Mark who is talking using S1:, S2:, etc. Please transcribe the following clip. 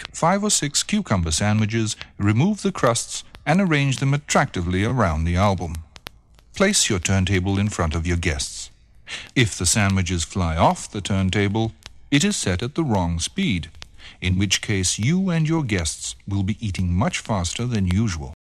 S1: Make 5 or 6 cucumber sandwiches, remove the crusts, and arrange them attractively around the album. Place your turntable in front of your guests. If the sandwiches fly off the turntable, it is set at the wrong speed, in which case you and your guests will be eating much faster than usual.